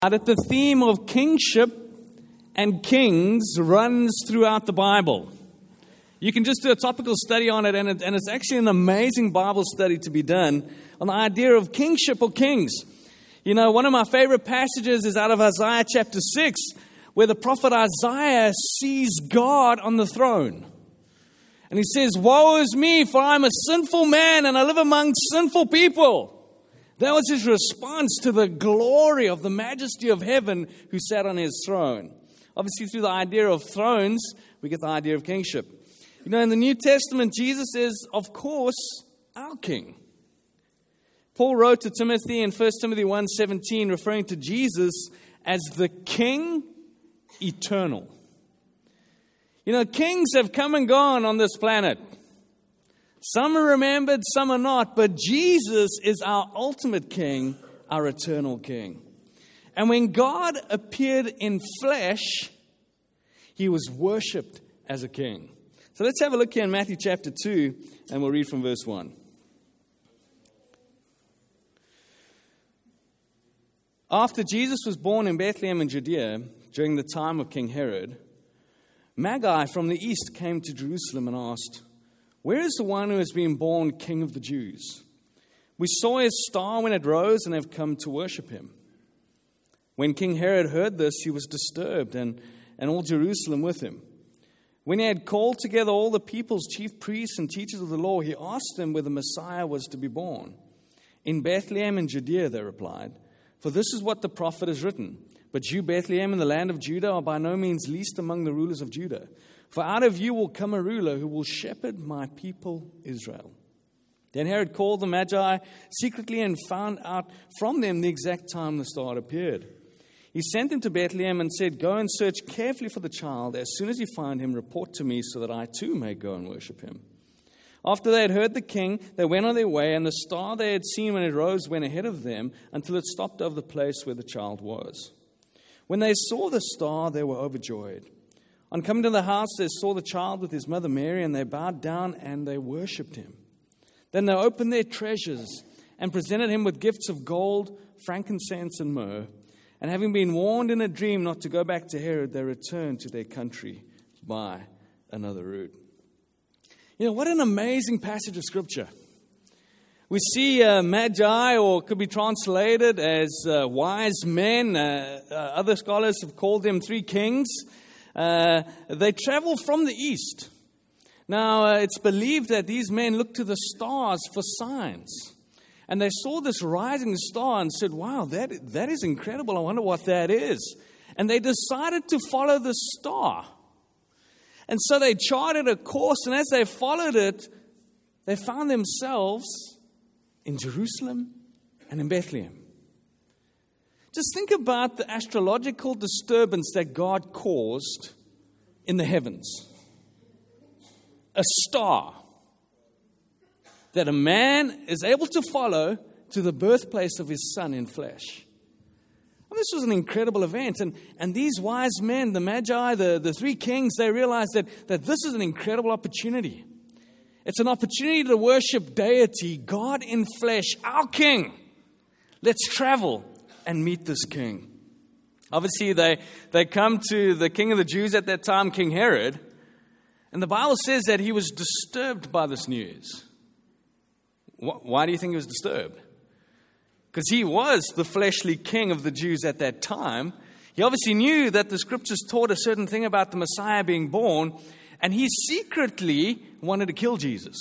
That the theme of kingship and kings runs throughout the Bible. You can just do a topical study on it, and it's actually an amazing Bible study to be done on the idea of kingship or kings. You know, one of my favorite passages is out of Isaiah chapter 6, where the prophet Isaiah sees God on the throne. And he says, "Woe is me, for I'm a sinful man, and I live among sinful people." That was his response to the glory of the majesty of heaven who sat on his throne. Obviously, through the idea of thrones, we get the idea of kingship. You know, in the New Testament, Jesus is, of course, our king. Paul wrote to Timothy in 1 Timothy 1:17, referring to Jesus as the King eternal. You know, kings have come and gone on this planet. Some are remembered, some are not, but Jesus is our ultimate king, our eternal king. And when God appeared in flesh, he was worshipped as a king. So let's have a look here in Matthew chapter 2, and we'll read from verse 1. After Jesus was born in Bethlehem in Judea, during the time of King Herod, Magi from the east came to Jerusalem and asked, "Where is the one who has been born King of the Jews? We saw his star when it rose and have come to worship him." When King Herod heard this, he was disturbed, and all Jerusalem with him. When he had called together all the people's chief priests and teachers of the law, he asked them where the Messiah was to be born. "In Bethlehem in Judea," they replied, "for this is what the prophet has written. But you, Bethlehem, in the land of Judah, are by no means least among the rulers of Judah. For out of you will come a ruler who will shepherd my people Israel." Then Herod called the Magi secretly and found out from them the exact time the star appeared. He sent them to Bethlehem and said, "Go and search carefully for the child. As soon as you find him, report to me so that I too may go and worship him." After they had heard the king, they went on their way, and the star they had seen when it rose went ahead of them until it stopped over the place where the child was. When they saw the star, they were overjoyed. On coming to the house, they saw the child with his mother Mary, and they bowed down and they worshipped him. Then they opened their treasures and presented him with gifts of gold, frankincense, and myrrh. And having been warned in a dream not to go back to Herod, they returned to their country by another route. You know, what an amazing passage of Scripture. We see magi, or it could be translated as wise men. Other scholars have called them three kings. They travel from the east. Now, it's believed that these men looked to the stars for signs. And they saw this rising star and said, "Wow, that is incredible. I wonder what that is." And they decided to follow the star. And so they charted a course, and as they followed it, they found themselves in Jerusalem and in Bethlehem. Just think about the astrological disturbance that God caused in the heavens. A star that a man is able to follow to the birthplace of his son in flesh. Well, this was an incredible event. And these wise men, the Magi, the three kings, they realized that this is an incredible opportunity. It's an opportunity to worship deity, God in flesh, our King. Let's travel and meet this King. Obviously, they come to the King of the Jews at that time, King Herod. And the Bible says that he was disturbed by this news. Why do you think he was disturbed? Because he was the fleshly king of the Jews at that time. He obviously knew that the scriptures taught a certain thing about the Messiah being born, and he secretly wanted to kill Jesus.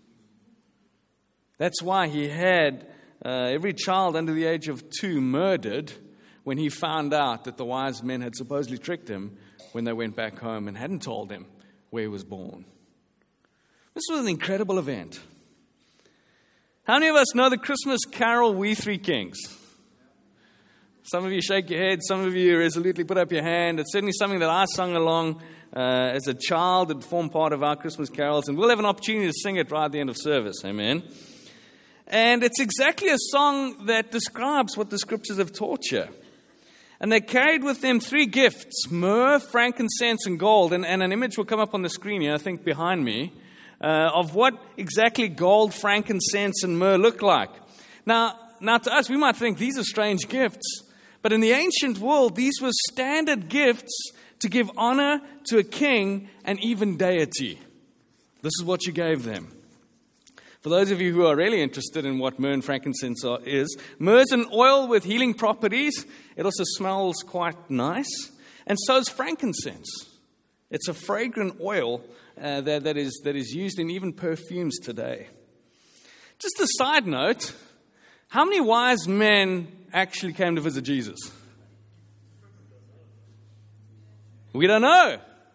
That's why he had every child under the age of 2 murdered when he found out that the wise men had supposedly tricked him when they went back home and hadn't told him where he was born. This was an incredible event. How many of us know the Christmas carol, "We Three Kings"? Some of you shake your head, some of you resolutely put up your hand. It's certainly something that I sung along as a child. It formed part of our Christmas carols, and we'll have an opportunity to sing it right at the end of service. Amen. And it's exactly a song that describes what the scriptures have taught you. And they carried with them 3 gifts: myrrh, frankincense, and gold. And an image will come up on the screen here, I think behind me, of what exactly gold, frankincense, and myrrh look like. Now to us, we might think these are strange gifts. But in the ancient world, these were standard gifts to give honor to a king and even deity. This is what you gave them. For those of you who are really interested in what myrrh and frankincense is, myrrh is an oil with healing properties. It also smells quite nice. And so is frankincense. It's a fragrant oil that is used in even perfumes today. Just a side note, how many wise men actually came to visit Jesus? We don't know.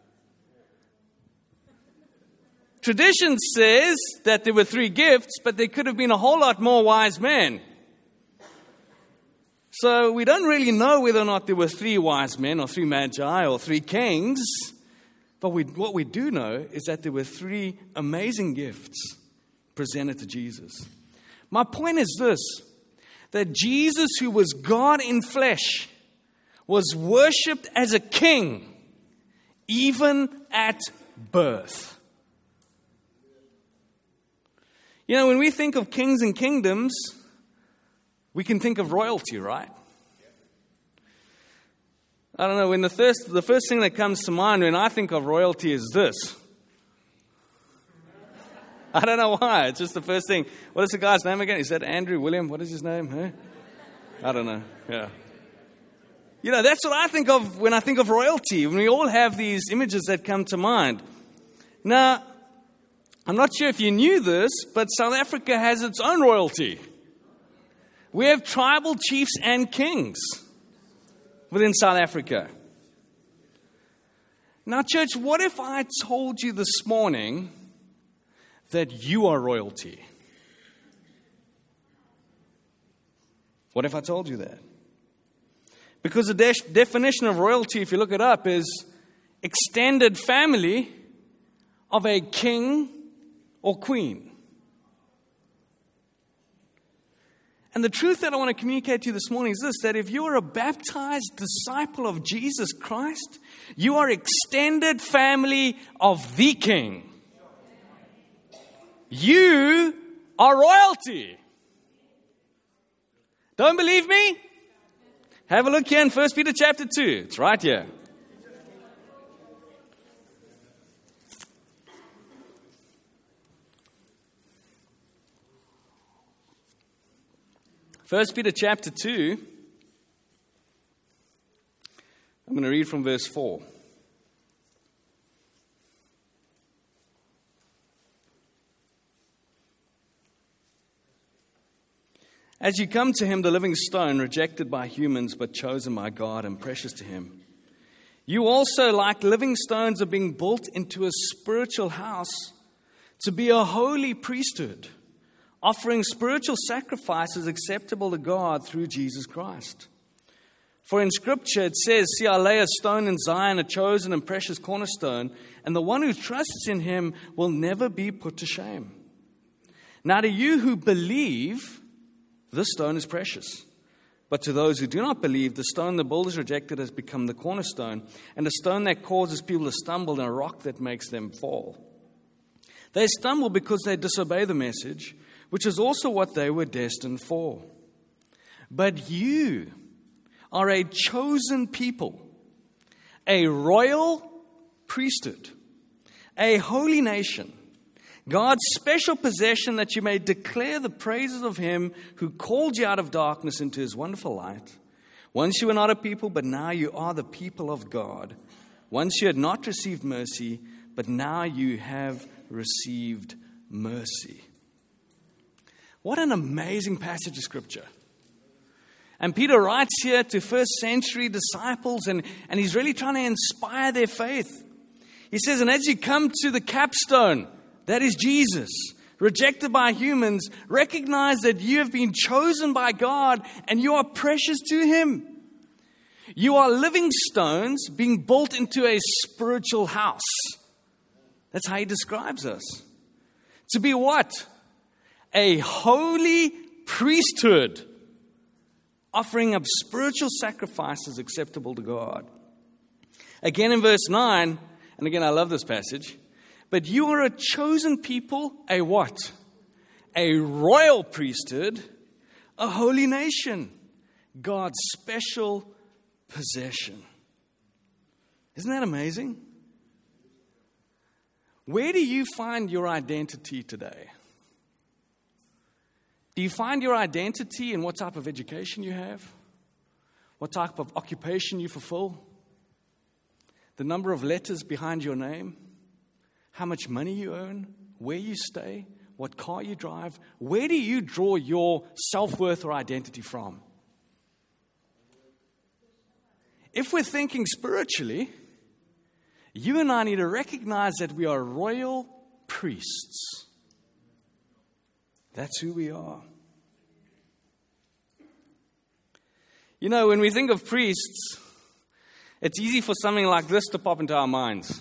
Tradition says that there were 3 gifts, but there could have been a whole lot more wise men. So we don't really know whether or not there were 3 wise men or 3 magi or 3 kings. But what we do know is that there were 3 amazing gifts presented to Jesus. My point is this, that Jesus, who was God in flesh, was worshipped as a king, even at birth. You know, when we think of kings and kingdoms, we can think of royalty, right? I don't know, when the first thing that comes to mind when I think of royalty is this. I don't know why. It's just the first thing. What is the guy's name again? Is that Andrew, William? What is his name? Huh? I don't know. Yeah. You know, that's what I think of when I think of royalty. When we all have these images that come to mind. Now, I'm not sure if you knew this, but South Africa has its own royalty. We have tribal chiefs and kings within South Africa. Now, church, what if I told you this morning that you are royalty? What if I told you that? Because the definition of royalty, if you look it up, is extended family of a king or queen. And the truth that I want to communicate to you this morning is this, that if you are a baptized disciple of Jesus Christ, you are extended family of the King. You are royalty. Don't believe me? Have a look here in 1 Peter chapter 2. It's right here. First Peter chapter 2, I'm going to read from verse 4. As you come to him, the living stone, rejected by humans but chosen by God and precious to him, you also, like living stones, are being built into a spiritual house to be a holy priesthood, offering spiritual sacrifices acceptable to God through Jesus Christ. For in Scripture it says, "See, I lay a stone in Zion, a chosen and precious cornerstone, and the one who trusts in him will never be put to shame." Now to you who believe, this stone is precious. But to those who do not believe, the stone the builders rejected has become the cornerstone, and a stone that causes people to stumble, and a rock that makes them fall. They stumble because they disobey the message, which is also what they were destined for. But you are a chosen people, a royal priesthood, a holy nation, God's special possession, that you may declare the praises of him who called you out of darkness into his wonderful light. Once you were not a people, but now you are the people of God. Once you had not received mercy, but now you have received mercy. What an amazing passage of Scripture. And Peter writes here to first century disciples, and he's really trying to inspire their faith. He says, and as you come to the capstone, that is Jesus, rejected by humans, recognize that you have been chosen by God and you are precious to him. You are living stones being built into a spiritual house. That's how he describes us. To be what? A holy priesthood, offering up spiritual sacrifices acceptable to God. Again in verse 9, and again I love this passage, but you are a chosen people, a what? A royal priesthood, a holy nation, God's special possession. Isn't that amazing? Where do you find your identity today? Do you find your identity in what type of education you have? What type of occupation you fulfill? The number of letters behind your name? How much money you earn? Where you stay? What car you drive? Where do you draw your self-worth or identity from? If we're thinking spiritually, you and I need to recognize that we are royal priests. That's who we are. You know, when we think of priests, it's easy for something like this to pop into our minds.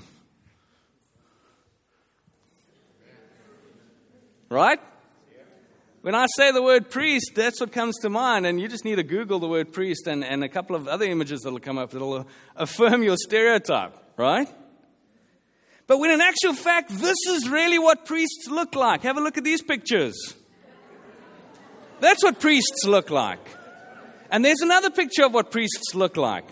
Right? When I say the word priest, that's what comes to mind. And you just need to Google the word priest and a couple of other images that will come up that will affirm your stereotype. Right? But when in actual fact, this is really what priests look like. Have a look at these pictures. That's what priests look like. And there's another picture of what priests look like.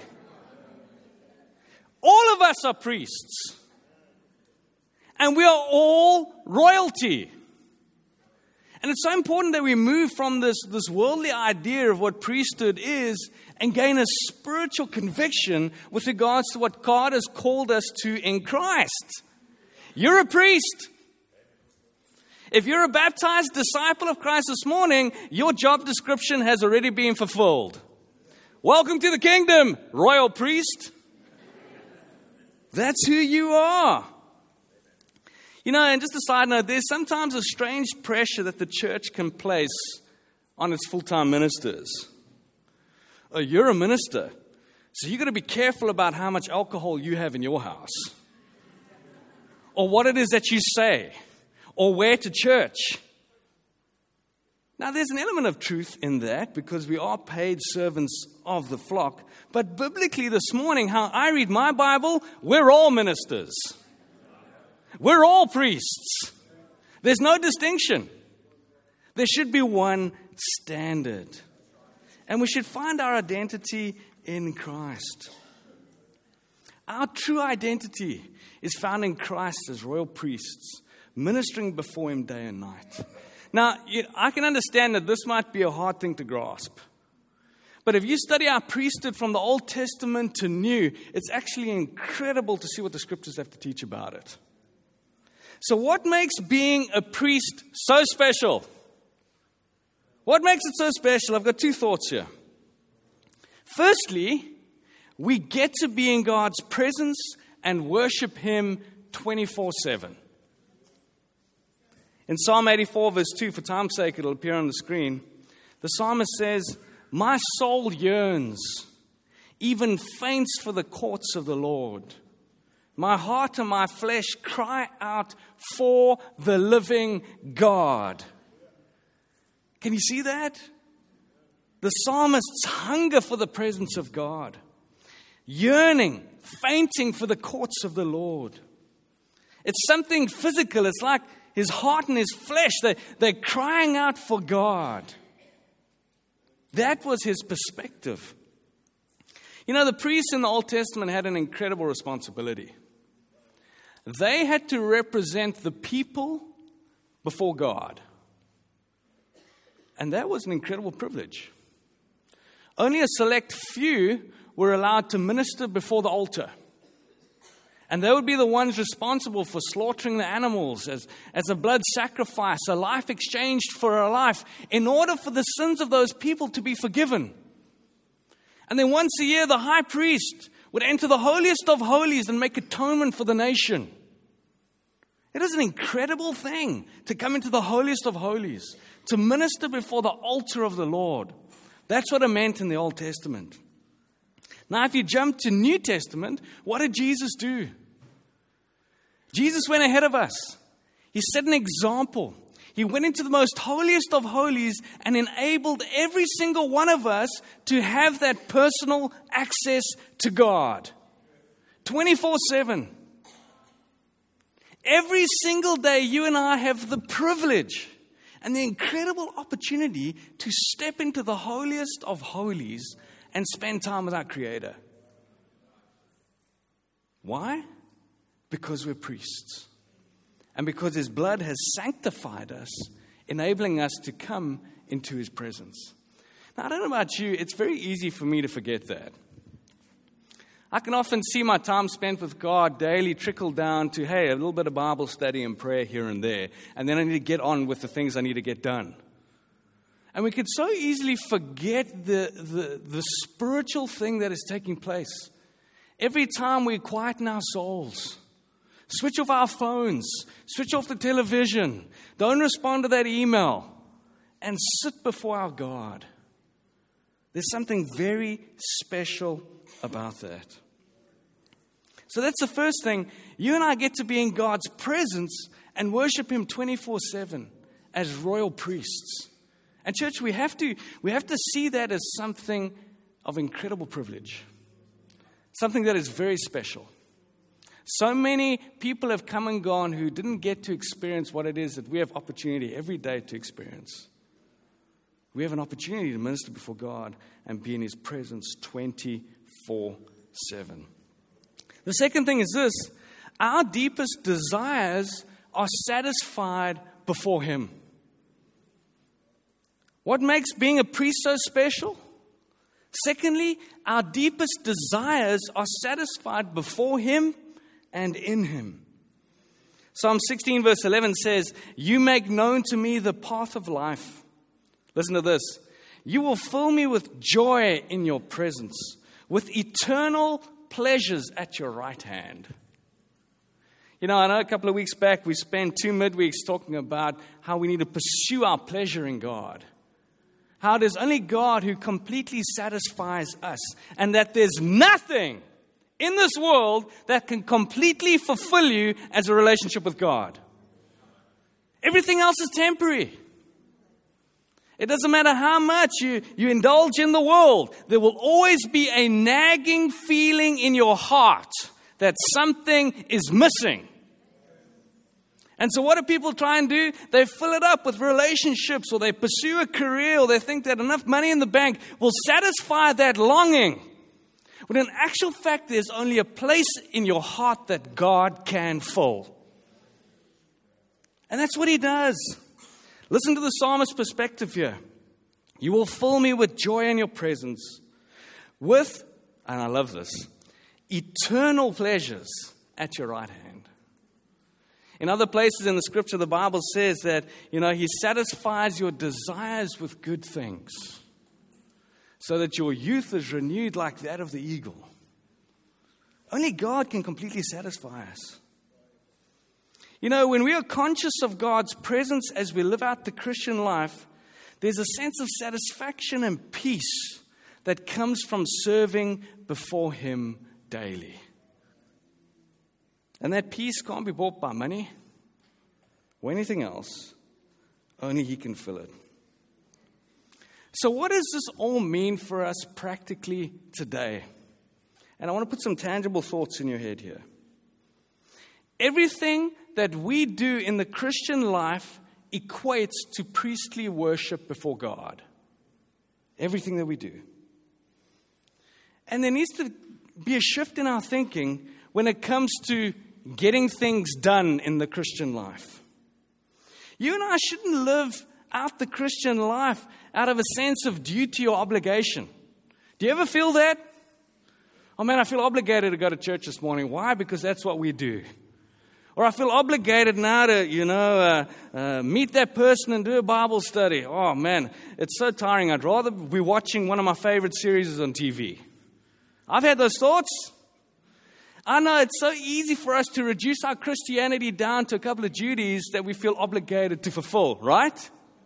All of us are priests. And we are all royalty. And it's so important that we move from this worldly idea of what priesthood is and gain a spiritual conviction with regards to what God has called us to in Christ. You're a priest. If you're a baptized disciple of Christ this morning, your job description has already been fulfilled. Welcome to the kingdom, royal priest. That's who you are. You know, and just a side note, there's sometimes a strange pressure that the church can place on its full-time ministers. Oh, you're a minister, so you've got to be careful about how much alcohol you have in your house. Or what it is that you say. Or wear to church. Now, there's an element of truth in that because we are paid servants of the flock. But biblically this morning, how I read my Bible, we're all ministers. We're all priests. There's no distinction. There should be one standard. And we should find our identity in Christ. Our true identity is found in Christ as royal priests, ministering before Him day and night. Now, I can understand that this might be a hard thing to grasp. But if you study our priesthood from the Old Testament to New, it's actually incredible to see what the Scriptures have to teach about it. So what makes being a priest so special? What makes it so special? I've got two thoughts here. Firstly, we get to be in God's presence and worship Him 24/7. In Psalm 84, verse 2, for time's sake, it'll appear on the screen. The psalmist says, "My soul yearns, even faints for the courts of the Lord. My heart and my flesh cry out for the living God." Can you see that? The psalmist's hunger for the presence of God. Yearning, fainting for the courts of the Lord. It's something physical. It's like his heart and his flesh. They're crying out for God. That was his perspective. You know, the priests in the Old Testament had an incredible responsibility. They had to represent the people before God. And that was an incredible privilege. Only a select few were allowed to minister before the altar. And they would be the ones responsible for slaughtering the animals as a blood sacrifice, a life exchanged for a life, in order for the sins of those people to be forgiven. And then once a year, the high priest would enter the holiest of holies and make atonement for the nation. It is an incredible thing to come into the holiest of holies, to minister before the altar of the Lord. That's what it meant in the Old Testament. Now, if you jump to New Testament, what did Jesus do? Jesus went ahead of us. He set an example. He went into the most holiest of holies and enabled every single one of us to have that personal access to God. 24/7. Every single day, you and I have the privilege and the incredible opportunity to step into the holiest of holies and spend time with our Creator. Why? Because we're priests. And because His blood has sanctified us, enabling us to come into His presence. Now, I don't know about you, it's very easy for me to forget that. I can often see my time spent with God daily trickle down to, hey, a little bit of Bible study and prayer here and there. And then I need to get on with the things I need to get done. And we could so easily forget the spiritual thing that is taking place. Every time we quieten our souls, switch off our phones, switch off the television, don't respond to that email, and sit before our God. There's something very special about that. So that's the first thing. You and I get to be in God's presence and worship Him 24/7 as royal priests. And church, we have to see that as something of incredible privilege. Something that is very special. So many people have come and gone who didn't get to experience what it is that we have opportunity every day to experience. We have an opportunity to minister before God and be in His presence 24/7. The second thing is this: our deepest desires are satisfied before Him. What makes being a priest so special? Secondly, our deepest desires are satisfied before Him and in Him. Psalm 16 verse 11 says, "You make known to me the path of life." Listen to this. "You will fill me with joy in your presence, with eternal pleasures at your right hand." You know, I know a couple of weeks back we spent 2 midweeks talking about how we need to pursue our pleasure in God. How it is only God who completely satisfies us, and that there's nothing in this world that can completely fulfill you as a relationship with God. Everything else is temporary. It doesn't matter how much you indulge in the world. There will always be a nagging feeling in your heart that something is missing. And so what do people try and do? They fill it up with relationships, or they pursue a career, or they think that enough money in the bank will satisfy that longing. When in actual fact, there's only a place in your heart that God can fill. And that's what He does. Listen to the psalmist's perspective here. "You will fill me with joy in your presence, with," and I love this, "eternal pleasures at your right hand." In other places in the scripture, the Bible says that, He satisfies your desires with good things, so that your youth is renewed like that of the eagle. Only God can completely satisfy us. When we are conscious of God's presence as we live out the Christian life, there's a sense of satisfaction and peace that comes from serving before Him daily. And that peace can't be bought by money or anything else. Only He can fill it. So what does this all mean for us practically today? And I want to put some tangible thoughts in your head here. Everything that we do in the Christian life equates to priestly worship before God. Everything that we do. And there needs to be a shift in our thinking when it comes to getting things done in the Christian life. You and I shouldn't live out the Christian life out of a sense of duty or obligation. Do you ever feel that? Oh man, I feel obligated to go to church this morning. Why? Because that's what we do. Or I feel obligated now to, meet that person and do a Bible study. Oh man, it's so tiring. I'd rather be watching one of my favorite series on TV. I've had those thoughts. I know it's so easy for us to reduce our Christianity down to a couple of duties that we feel obligated to fulfill, right?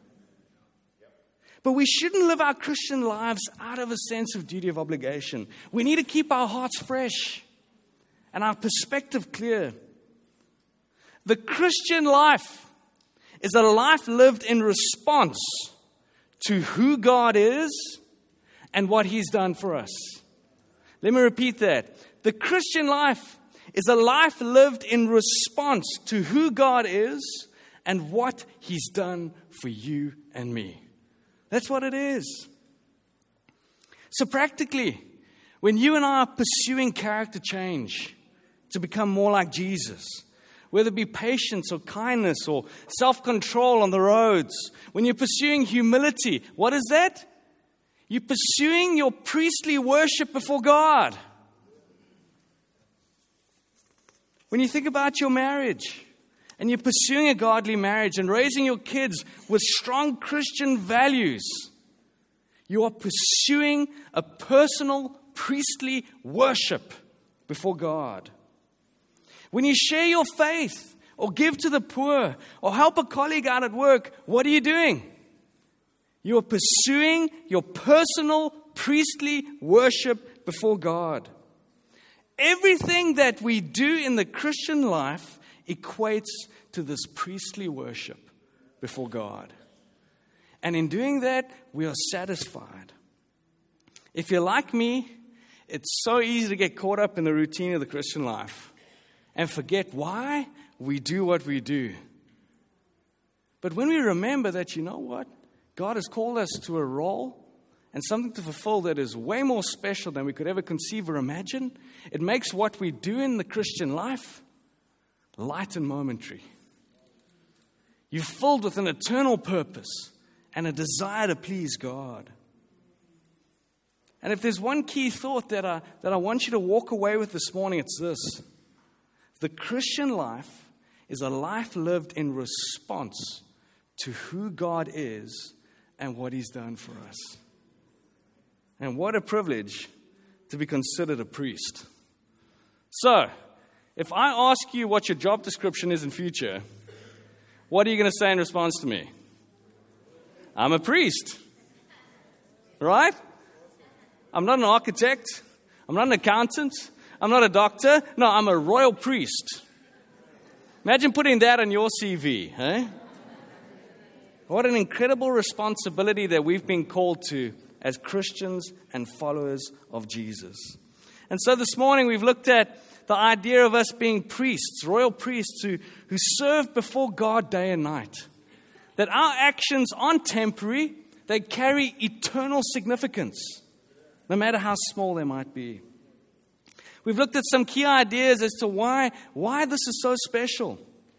But we shouldn't live our Christian lives out of a sense of duty of obligation. We need to keep our hearts fresh and our perspective clear. The Christian life is a life lived in response to who God is and what He's done for us. Let me repeat that. The Christian life is a life lived in response to who God is and what He's done for you and me. That's what it is. So practically, when you and I are pursuing character change to become more like Jesus, whether it be patience or kindness or self-control on the roads, when you're pursuing humility, what is that? You're pursuing your priestly worship before God. When you think about your marriage, and you're pursuing a godly marriage and raising your kids with strong Christian values, you are pursuing a personal priestly worship before God. When you share your faith or give to the poor or help a colleague out at work, what are you doing? You are pursuing your personal priestly worship before God. Everything that we do in the Christian life equates to this priestly worship before God. And in doing that, we are satisfied. If you're like me, it's so easy to get caught up in the routine of the Christian life and forget why we do what we do. But when we remember that, you know what? God has called us to a role and something to fulfill that is way more special than we could ever conceive or imagine, it makes what we do in the Christian life light and momentary. You're filled with an eternal purpose and a desire to please God. And if there's one key thought that I want you to walk away with this morning, it's this. The Christian life is a life lived in response to who God is and what He's done for us. And what a privilege to be considered a priest. So, if I ask you what your job description is in future, what are you going to say in response to me? I'm a priest. Right? I'm not an architect. I'm not an accountant. I'm not a doctor. No, I'm a royal priest. Imagine putting that on your CV, eh? What an incredible responsibility that we've been called to as Christians and followers of Jesus. And so this morning we've looked at the idea of us being priests, royal priests who serve before God day and night. That our actions aren't temporary, they carry eternal significance, no matter how small they might be. We've looked at some key ideas as to why this is so special.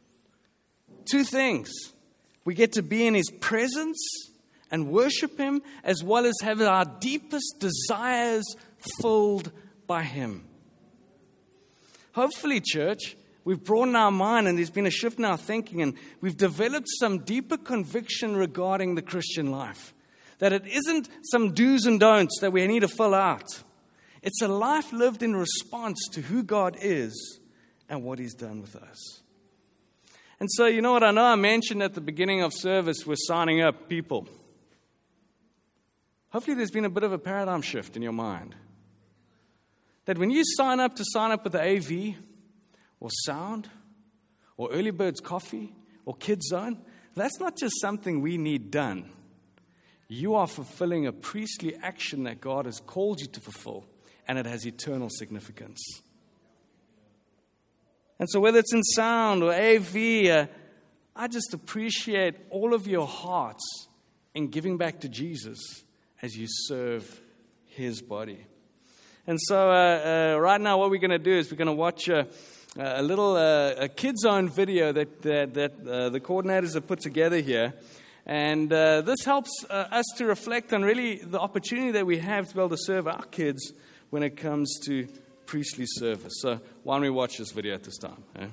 2 things. We get to be in His presence and worship Him, as well as have our deepest desires filled by Him. Hopefully, church, we've broadened our mind and there's been a shift in our thinking, and we've developed some deeper conviction regarding the Christian life. That it isn't some do's and don'ts that we need to fill out. It's a life lived in response to who God is and what He's done with us. And so, you know what, I know I mentioned at the beginning of service, we're signing up people. Hopefully there's been a bit of a paradigm shift in your mind. That when you sign up with the AV, or Sound, or Early Birds Coffee, or Kids Zone, that's not just something we need done. You are fulfilling a priestly action that God has called you to fulfill, and it has eternal significance. And so whether it's in Sound or AV, I just appreciate all of your hearts in giving back to Jesus as you serve His body. And so right now what we're going to do is we're going to watch a little Kids Zone video that the coordinators have put together here. And this helps us to reflect on really the opportunity that we have to be able to serve our kids when it comes to priestly service. So why don't we watch this video at this time? Eh?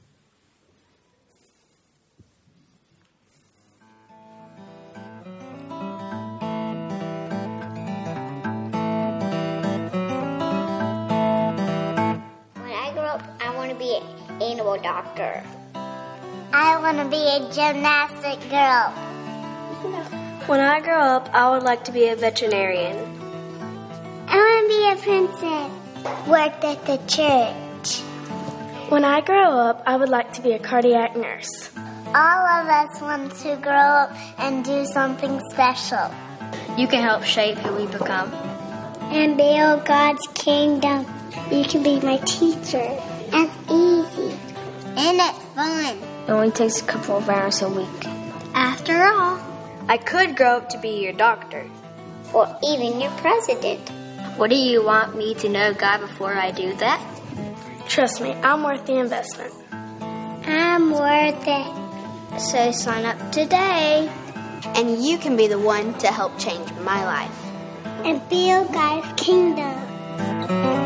When I grow up, I want to be an animal doctor. I want to be a gymnastic girl. When I grow up, I would like to be a veterinarian. I want to be a princess. Work at the church. When I grow up, I would like to be a cardiac nurse. All of us want to grow up and do something special. You can help shape who we become. And build God's kingdom. You can be my teacher. That's easy. And it's fun. It only takes a couple of hours a week. After all, I could grow up to be your doctor. or even your president. What do you want me to know, God, before I do that? Trust me, I'm worth the investment. I'm worth it. So sign up today And you can be the one to help change my life. and build God's kingdom.